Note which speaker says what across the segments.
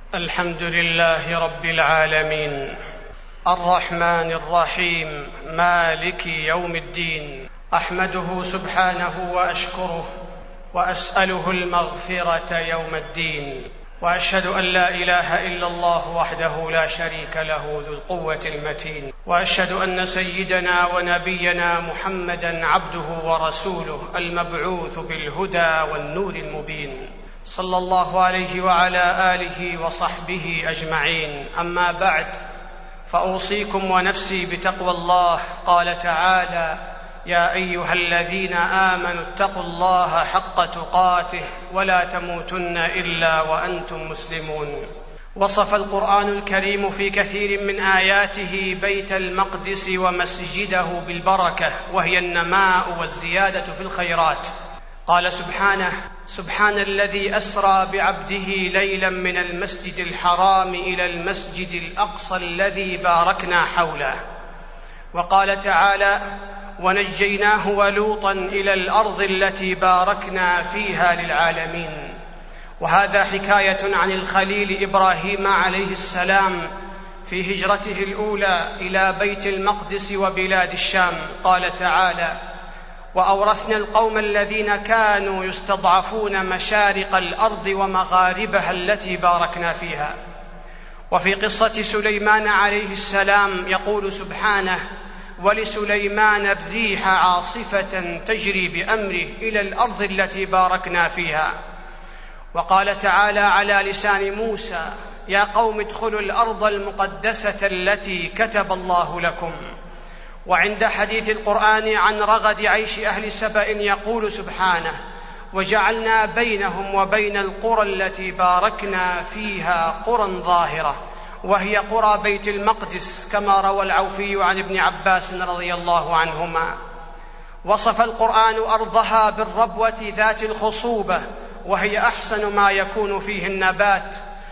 Speaker 1: الحمد لله رب العالمين، الرحمن الرحيم، مالك يوم الدين. أحمده سبحانه وأشكره وأسأله المغفرة يوم الدين، وأشهد أن لا إله إلا الله وحده لا شريك له ذو القوة المتين، وأشهد أن سيدنا ونبينا محمدًا عبده ورسوله المبعوث بالهدى والنور المبين، صلى الله عليه وعلى آله وصحبه أجمعين. أما بعد، فأوصيكم ونفسي بتقوى الله. قال تعالى: يا أيها الذين آمنوا اتقوا الله حق تقاته ولا تموتن إلا وأنتم مسلمون. وصف القرآن الكريم في كثير من آياته بيت المقدس ومسجده بالبركة، وهي النماء والزيادة في الخيرات. قال سبحانه: سبحان الذي أسرى بعبده ليلا من المسجد الحرام إلى المسجد الأقصى الذي باركنا حوله. وقال تعالى: ونجيناه ولوطا إلى الأرض التي باركنا فيها للعالمين. وهذا حكاية عن الخليل إبراهيم عليه السلام في هجرته الأولى إلى بيت المقدس وبلاد الشام. قال تعالى: وأورثنا القوم الذين كانوا يستضعفون مشارق الأرض ومغاربها التي باركنا فيها. وفي قصة سليمان عليه السلام يقول سبحانه: ولسليمان الريح عاصفة تجري بأمره إلى الأرض التي باركنا فيها. وقال تعالى على لسان موسى: يا قوم ادخلوا الأرض المقدسة التي كتب الله لكم. وعند حديث القرآن عن رغد عيش أهل سبأ يقول سبحانه: وجعلنا بينهم وبين القرى التي باركنا فيها قرى ظاهرة، وهي قرى بيت المقدس، كما روى العوفي عن ابن عباس رضي الله عنهما. وصف القرآن أرضها بالربوة ذات الخصوبة، وهي أحسن ما يكون فيه النبات،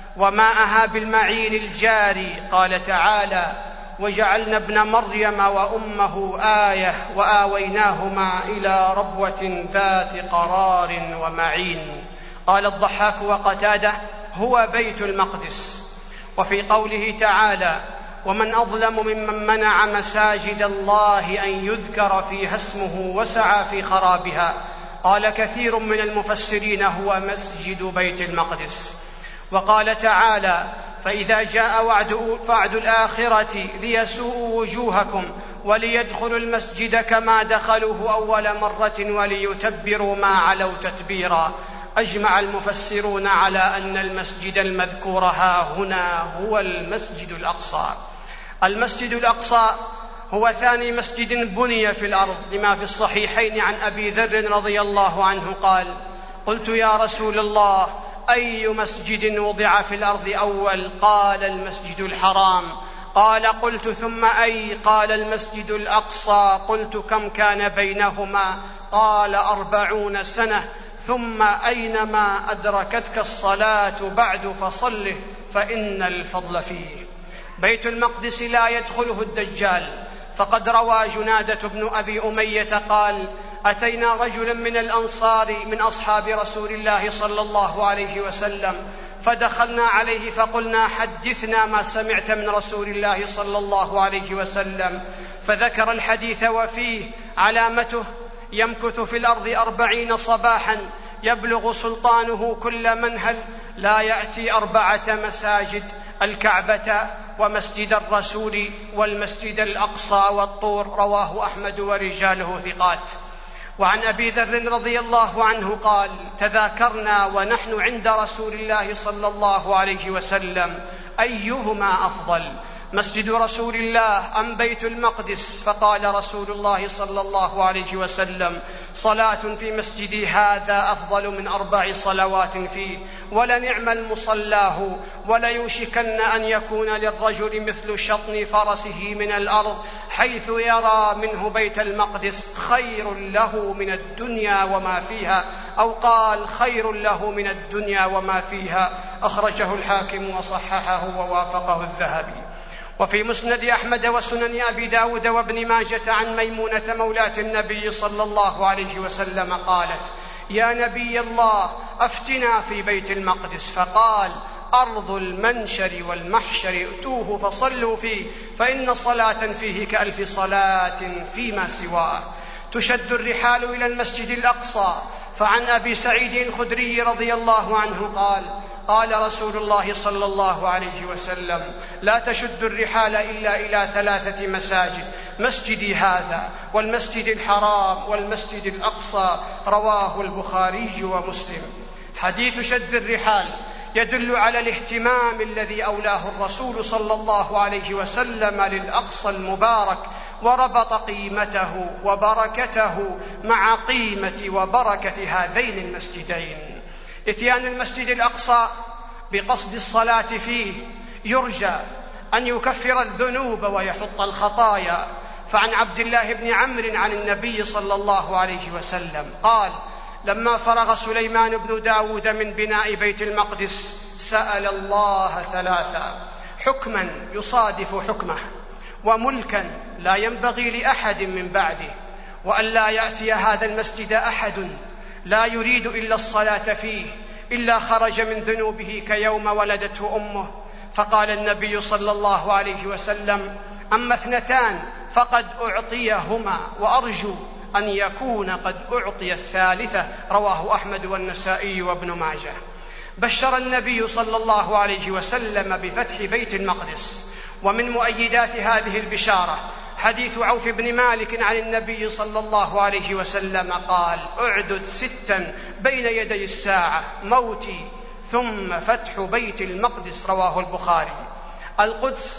Speaker 1: وماءها بالمعين الجاري. قال تعالى: وجعلنا ابن مريم وأمه آية وآويناهما إلى ربوة ذات قرار ومعين. قال الضحاك وقتادة: هو بيت المقدس. وفي قوله تعالى: ومن أظلم ممن منع مساجد الله أن يذكر فيها اسمه وسعى في خرابها. قال كثير من المفسرين: هو مسجد بيت المقدس. وقال تعالى: فإذا جاء وعد الآخرة ليسوءوا وجوهكم وليدخلوا المسجد كما دخلوه أول مرة وليتبروا ما علوا تتبيرا. أجمع المفسرون على أن المسجد المذكور هنا هو المسجد الأقصى. المسجد الأقصى هو ثاني مسجد بني في الأرض، لما في الصحيحين عن أبي ذر رضي الله عنه قال: قلت يا رسول الله، أي مسجد وضع في الأرض أول؟ قال: المسجد الحرام. قال: قلت ثم أي؟ قال: المسجد الأقصى. قلت: كم كان بينهما؟ قال: 40 سنة. ثم أينما أدركتك الصلاة بعد فصله فإن الفضل فيه. بيت المقدس لا يدخله الدجال، فقد روى جنادة بن أبي أمية قال: أتينا رجلا من الأنصار من أصحاب رسول الله صلى الله عليه وسلم، فدخلنا عليه فقلنا: حدثنا ما سمعت من رسول الله صلى الله عليه وسلم. فذكر الحديث وفيه: علامته يمكث في الأرض 40 صباحا، يبلغ سلطانه كل منهل، لا يأتي 4 مساجد: الكعبة ومسجد الرسول والمسجد الأقصى والطور. رواه أحمد ورجاله ثقات. وعن أبي ذر رضي الله عنه قال: تذاكرنا ونحن عند رسول الله صلى الله عليه وسلم أيهما أفضل، مسجد رسول الله أم بيت المقدس؟ فقال رسول الله صلى الله عليه وسلم: صلاة في مسجدي هذا أفضل من 4 صلوات فيه، ولنعم المصلاه، وليوشكن أن يكون للرجل مثل شطن فرسه من الأرض حيث يرى منه بيت المقدس، خير له من الدنيا وما فيها، أو قال: خير له من الدنيا وما فيها. أخرجه الحاكم وصححه ووافقه الذهبي. وفي مسند أحمد وسنن أبي داود وابن ماجة عن ميمونة مولاة النبي صلى الله عليه وسلم قالت: يا نبي الله، أفتنا في بيت المقدس. فقال: أرض المنشر والمحشر ائتوه فصلوا فيه فإن صلاة فيه كألف صلاة فيما سواه. تشد الرحال إلى المسجد الأقصى. فعن أبي سعيد الخدري رضي الله عنه قال رسول الله صلى الله عليه وسلم: لا تشد الرحال إلا إلى 3 مساجد: مسجدي هذا والمسجد الحرام والمسجد الأقصى. رواه البخاري ومسلم. حديث شد الرحال يدل على الاهتمام الذي أولاه الرسول صلى الله عليه وسلم للأقصى المبارك، وربط قيمته وبركته مع قيمة وبركة هذين المسجدين. إتيان المسجد الأقصى بقصد الصلاة فيه يرجى أن يكفر الذنوب ويحط الخطايا. فعن عبد الله بن عمرو عن النبي صلى الله عليه وسلم قال: لما فرغ سليمان بن داود من بناء بيت المقدس سأل الله 3: حكما يصادف حكمه، وملكا لا ينبغي لأحد من بعده، وأن لا يأتي هذا المسجد أحد لا يريد إلا الصلاة فيه إلا خرج من ذنوبه كيوم ولدته أمه. فقال النبي صلى الله عليه وسلم: أما 2 فقد أعطيهما، وأرجو أن يكون قد أعطي الثالثة. رواه أحمد والنسائي وابن ماجه. بشر النبي صلى الله عليه وسلم بفتح بيت المقدس. ومن مؤيدات هذه البشارة حديث عوف بن مالك عن النبي صلى الله عليه وسلم قال: أعدد 6 بين يدي الساعة: موتي ثم فتح بيت المقدس. رواه البخاري. القدس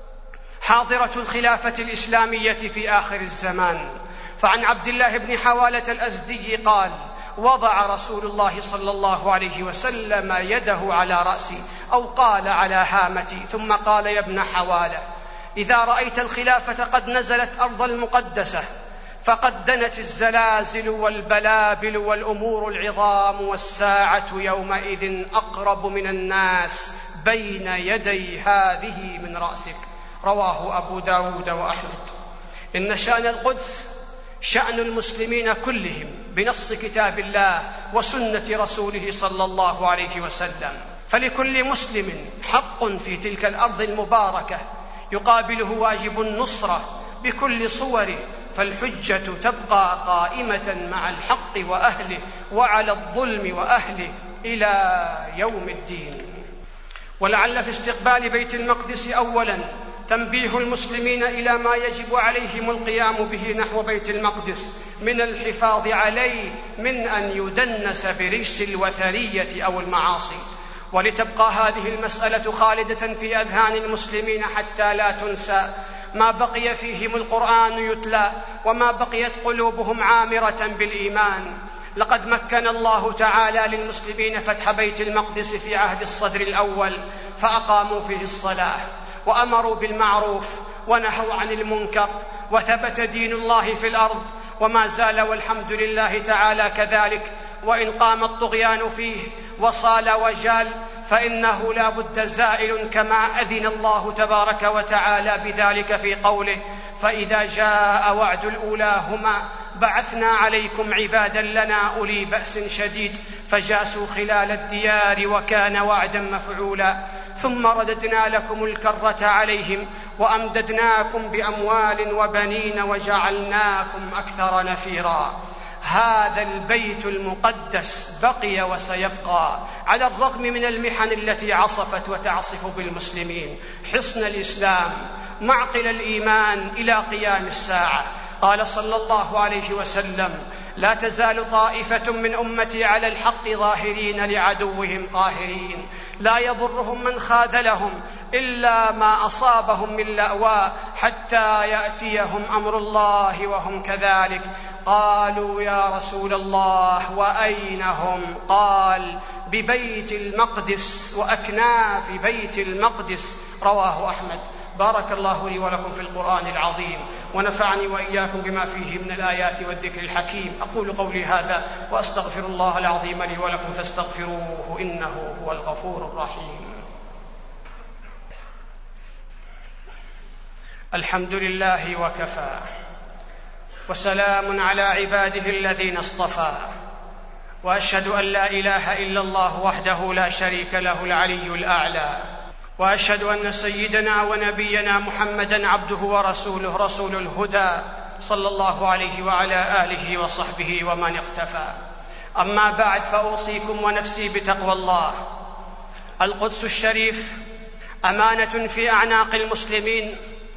Speaker 1: حاضرة الخلافة الإسلامية في آخر الزمان. فعن عبد الله بن حوالة الأزدي قال: وضع رسول الله صلى الله عليه وسلم يده على رأسي، أو قال على هامتي، ثم قال: يا ابن حوالة، إذا رأيت الخلافة قد نزلت أرض المقدسة فقد دنت الزلازل والبلابل والأمور العظام، والساعة يومئذ أقرب من الناس بين يدي هذه من رأسك. رواه أبو داود وأحمد. إن شأن القدس شأن المسلمين كلهم بنص كتاب الله وسنة رسوله صلى الله عليه وسلم، فلكل مسلم حق في تلك الأرض المباركة يقابله واجب النصرة بكل صوره، فالحجة تبقى قائمة مع الحق وأهله وعلى الظلم وأهله إلى يوم الدين. ولعل في استقبال بيت المقدس أولا تنبيه المسلمين إلى ما يجب عليهم القيام به نحو بيت المقدس من الحفاظ عليه من أن يدنس برجس الوثنية أو المعاصي، ولتبقى هذه المسألة خالدة في أذهان المسلمين حتى لا تنسى، ما بقي فيهم القرآن يتلى وما بقيت قلوبهم عامرة بالإيمان. لقد مكن الله تعالى للمسلمين فتح بيت المقدس في عهد الصدر الأول، فأقاموا فيه الصلاة وأمروا بالمعروف ونهوا عن المنكر، وثبت دين الله في الأرض وما زال والحمد لله تعالى كذلك. وإن قام الطغيان فيه وصال وجال فإنه لا بد زائل، كما أذن الله تبارك وتعالى بذلك في قوله: فإذا جاء وعد الأولاهما بعثنا عليكم عبادا لنا أولي بأس شديد فجاسوا خلال الديار وكان وعدا مفعولا. ثم رددنا لكم الكرة عليهم وأمددناكم بأموال وبنين وجعلناكم أكثر نفيرا. هذا البيت المقدس بقي وسيبقى على الرغم من المحن التي عصفت وتعصف بالمسلمين، حصن الإسلام، معقل الإيمان إلى قيام الساعة. قال صلى الله عليه وسلم: لا تزال طائفة من أمتي على الحق ظاهرين لعدوهم قاهرين، لا يضرهم من خاذلهم إلا ما أصابهم من لأواء حتى يأتيهم أمر الله وهم كذلك. قالوا: يا رسول الله وأين هم؟ قال: ببيت المقدس وأكناف بيت المقدس. رواه أحمد. بارك الله لي ولكم في القرآن العظيم، ونفعني وإياكم بما فيه من الآيات والذكر الحكيم. أقول قولي هذا وأستغفر الله العظيم لي ولكم فاستغفروه إنه هو الغفور الرحيم. الحمد لله وكفى، وسلام على عباده الذين اصطفى. وأشهد أن لا إله إلا الله وحده لا شريك له العلي الأعلى، وأشهد أن سيدنا ونبينا محمدًا عبده ورسوله، رسول الهدى صلى الله عليه وعلى آله وصحبه ومن اقتفى. أما بعد، فأوصيكم ونفسي بتقوى الله. القدس الشريف أمانة في أعناق المسلمين،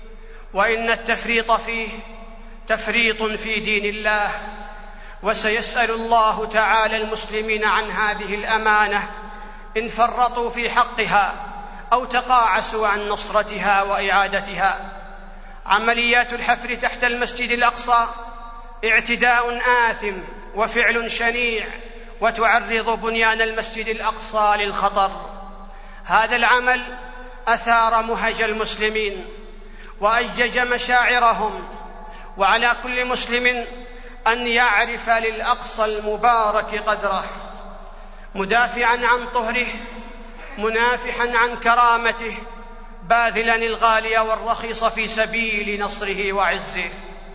Speaker 1: وإن التفريط فيه تفريط في دين الله، وسيسأل الله تعالى المسلمين عن هذه الأمانة إن فرطوا في حقها أو تقاعسوا عن نصرتها وإعادتها. عمليات الحفر تحت المسجد الأقصى اعتداء آثم وفعل شنيع، وتعرض بنيان المسجد الأقصى للخطر. هذا العمل أثار مهج المسلمين وأجج مشاعرهم، وعلى كل مسلم أن يعرف للأقصى المبارك قدره، مدافعا عن طهره، منافحا عن كرامته، باذلا الغالي والرخيص في سبيل نصره وعزه.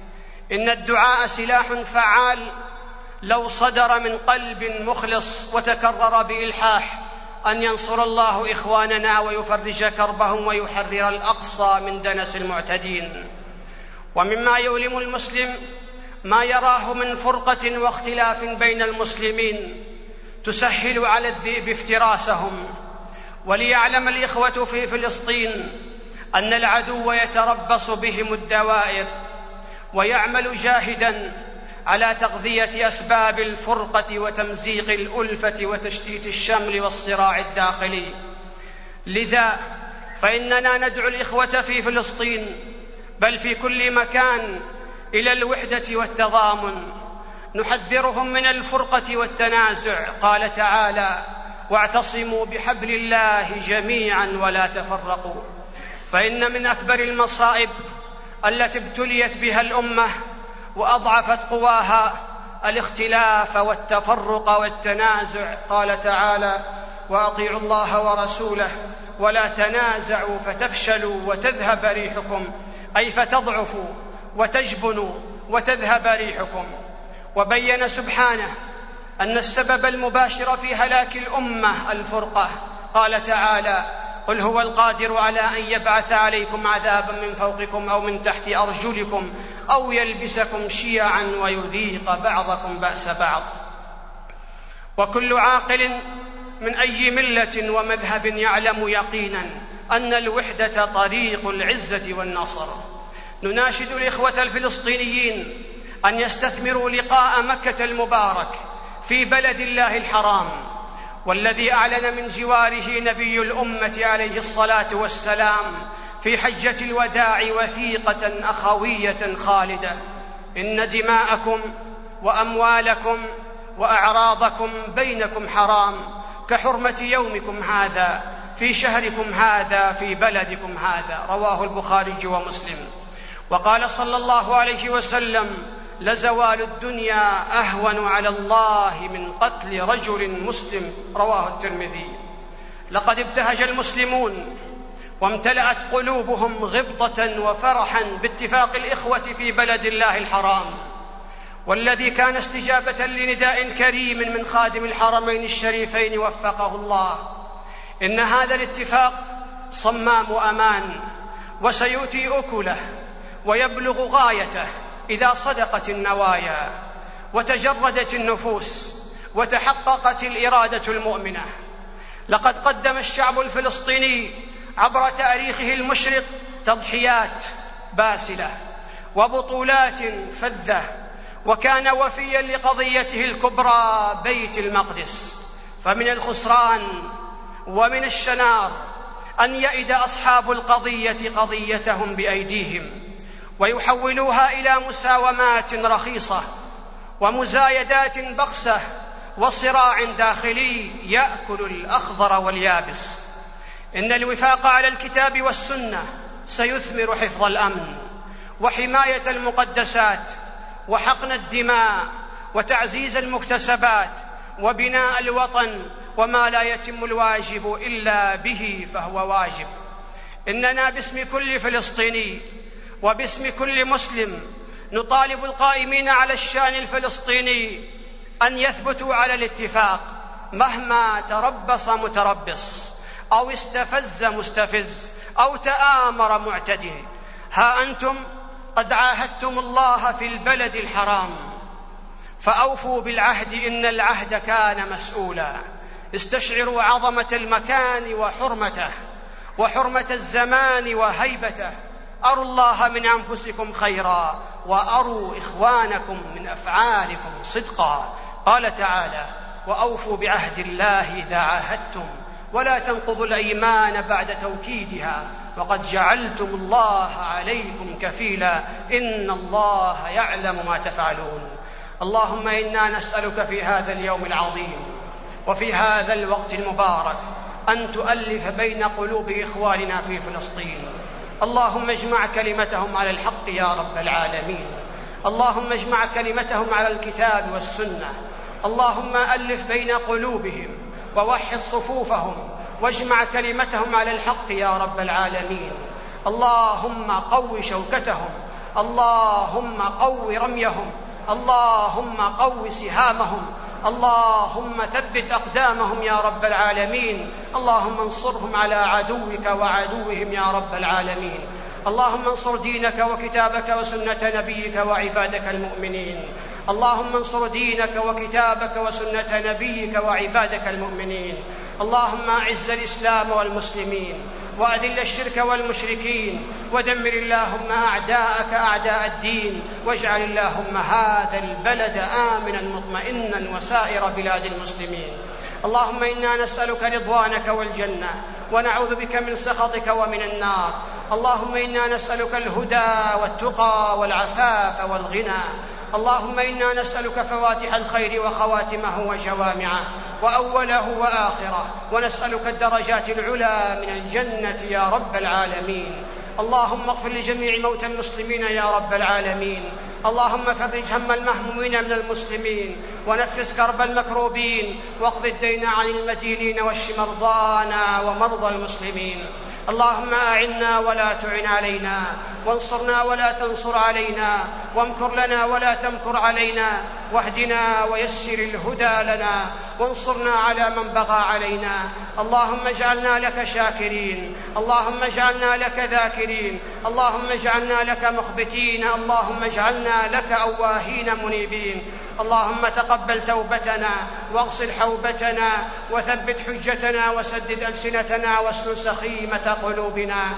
Speaker 1: إن الدعاء سلاح فعال لو صدر من قلب مخلص وتكرر بإلحاح أن ينصر الله إخواننا ويفرج كربهم ويحرر الأقصى من دنس المعتدين. ومما يؤلم المسلم ما يراه من فرقة واختلاف بين المسلمين تسهل على الذئب افتراسهم. وليعلم الإخوة في فلسطين أن العدو يتربص بهم الدوائر، ويعمل جاهداً على تغذية أسباب الفرقة وتمزيق الألفة وتشتيت الشمل والصراع الداخلي. لذا فإننا ندعو الإخوة في فلسطين بل في كل مكان إلى الوحدة والتضامن، نحذرهم من الفرقة والتنازع. قال تعالى: واعتصموا بحبل الله جميعا ولا تفرقوا. فإن من أكبر المصائب التي ابتليت بها الأمة وأضعفت قواها الاختلاف والتفرق والتنازع. قال تعالى: وأطيعوا الله ورسوله ولا تنازعوا فتفشلوا وتذهب ريحكم، أي فتضعفوا وتجبنوا وتذهب ريحكم. وبين سبحانه أن السبب المباشر في هلاك الأمة الفرقة. قال تعالى: قل هو القادر على أن يبعث عليكم عذابا من فوقكم أو من تحت أرجلكم أو يلبسكم شيعا ويذيق بعضكم بأس بعض. وكل عاقل من أي ملة ومذهب يعلم يقينا أن الوحدة طريق العزة والنصر. نناشد الإخوة الفلسطينيين أن يستثمروا لقاء مكة المبارك في بلد الله الحرام، والذي أعلن من جواره نبي الأمة عليه الصلاة والسلام في حجة الوداع وثيقة أخوية خالدة: إن دماءكم وأموالكم وأعراضكم بينكم حرام كحرمة يومكم هذا في شهركم هذا في بلدكم هذا. رواه البخاري ومسلم. وقال صلى الله عليه وسلم: لزوال الدنيا أهون على الله من قتل رجل مسلم. رواه الترمذي. لقد ابتهج المسلمون وامتلأت قلوبهم غبطة وفرحا باتفاق الإخوة في بلد الله الحرام، والذي كان استجابة لنداء كريم من خادم الحرمين الشريفين وفقه الله. إن هذا الاتفاق صمام أمان، وسيؤتي أكله ويبلغ غايته إذا صدقت النوايا وتجردت النفوس وتحققت الإرادة المؤمنة. لقد قدم الشعب الفلسطيني عبر تاريخه المشرق تضحيات باسلة وبطولات فذة، وكان وفيا لقضيته الكبرى بيت المقدس. فمن الخسران ومن الشنار أن يئد أصحاب القضية قضيتهم بأيديهم ويحولوها إلى مساومات رخيصة ومزايدات بخسة وصراع داخلي يأكل الأخضر واليابس. إن الوفاق على الكتاب والسنة سيثمر حفظ الأمن وحماية المقدسات وحقن الدماء وتعزيز المكتسبات وبناء الوطن، وما لا يتم الواجب إلا به فهو واجب. إننا باسم كل فلسطيني وباسم كل مسلم نطالب القائمين على الشأن الفلسطيني أن يثبتوا على الاتفاق مهما تربص متربص أو استفز مستفز أو تآمر معتدل. ها أنتم قد عاهدتم الله في البلد الحرام فأوفوا بالعهد إن العهد كان مسؤولا. استشعروا عظمة المكان وحرمته وحرمة الزمان وهيبته. أروا الله من أنفسكم خيرا وأروا إخوانكم من أفعالكم صدقا. قال تعالى: وأوفوا بعهد الله إذا عاهدتم ولا تنقضوا الأيمان بعد توكيدها وقد جعلتم الله عليكم كفيلا إن الله يعلم ما تفعلون. اللهم إنا نسألك في هذا اليوم العظيم وفي هذا الوقت المبارك أن تؤلف بين قلوب إخواننا في فلسطين. اللهم اجمع كلمتهم على الحق يا رب العالمين. اللهم اجمع كلمتهم على الكتاب والسنة. اللهم ألف بين قلوبهم ووحد صفوفهم واجمع كلمتهم على الحق يا رب العالمين. اللهم قو شوكتهم، اللهم قو رميهم، اللهم قو سهامهم، اللهم ثبت أقدامهم يا رب العالمين. اللهم انصرهم على عدوك وعدوهم يا رب العالمين. اللهم انصر دينك وكتابك وسنة نبيك وعبادك المؤمنين. اللهم انصر دينك وكتابك وسنة نبيك وعبادك المؤمنين. اللهم أعز الإسلام والمسلمين وأذل الشرك والمشركين ودمر اللهم أعداءك أعداء الدين واجعل اللهم هذا البلد آمنا مطمئنا وسائر بلاد المسلمين. اللهم إنا نسألك رضوانك والجنة ونعوذ بك من سخطك ومن النار. اللهم إنا نسألك الهدى والتقى والعفاف والغنى. اللهم إنا نسألك فواتح الخير وخواتمه وجوامعه وأوله وآخره ونسألك الدرجات العلى من الجنة يا رب العالمين. اللهم اغفر لجميع موتى المسلمين يا رب العالمين. اللهم فرج هم المهمومين من المسلمين ونفس كرب المكروبين واقض الدين عن المدينين واشف مرضانا ومرضى المسلمين. اللهم أعنا ولا تعن علينا وانصرنا ولا تنصر علينا وامكر لنا ولا تمكر علينا واهدنا ويسر الهدى لنا وانصرنا على من بغى علينا. اللهم اجعلنا لك شاكرين، اللهم اجعلنا لك ذاكرين، اللهم اجعلنا لك مخبتين، اللهم اجعلنا لك أواهين منيبين. اللهم تقبل توبتنا واغسل حوبتنا وثبت حجتنا وسدد ألسنتنا واسلل سخيمة قلوبنا.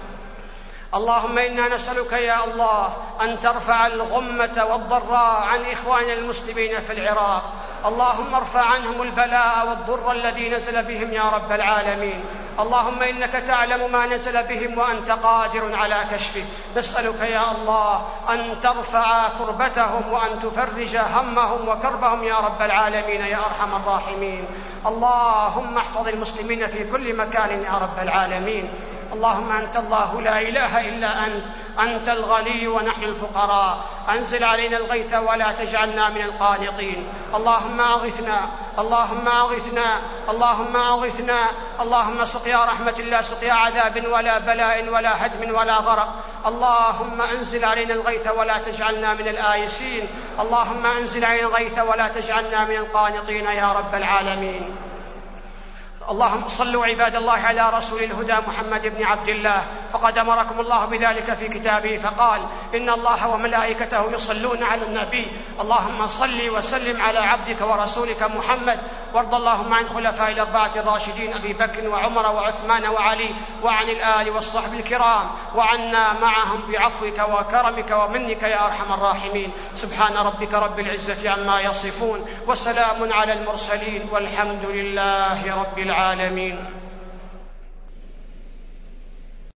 Speaker 1: اللهم إنا نسألك يا الله أن ترفع الغمة والضراء عن إخواننا المسلمين في العراق. اللهم ارفع عنهم البلاء والضر الذي نزل بهم يا رب العالمين. اللهم إنك تعلم ما نزل بهم وأنت قادر على كشفه. نسألك يا الله أن ترفع كربتهم وأن تفرج همهم وكربهم يا رب العالمين يا أرحم الراحمين. اللهم احفظ المسلمين في كل مكان يا رب العالمين. اللهم أنت الله لا إله إلا أنت، أنت الغني ونحن الفقراء. أنزل علينا الغيث ولا تجعلنا من القانطين. اللهم أغثنا، اللهم أغثنا، اللهم أغثنا. اللهم سقيا رحمة الله سقيا عذاب ولا بلاء ولا هدم ولا غرق. اللهم أنزل علينا الغيث ولا تجعلنا من الآيسين. اللهم أنزل علينا الغيث ولا تجعلنا من القانطين يا رب العالمين. اللهم صلوا عباد الله على رسول الهدى محمد بن عبد الله، فقد أمركم الله بذلك في كتابه فقال: إن الله وملائكته يصلون على النبي. اللهم صل وسلم على عبدك ورسولك محمد، وارض اللهم عن خلفاء الأربعة الراشدين أبي بكر وعمر وعثمان وعلي وعن الآل والصحب الكرام وعنا معهم بعفوك وكرمك ومنك يا أرحم الراحمين. سبحان ربك رب العزة عما يصفون وسلام على المرسلين والحمد لله رب العالمين.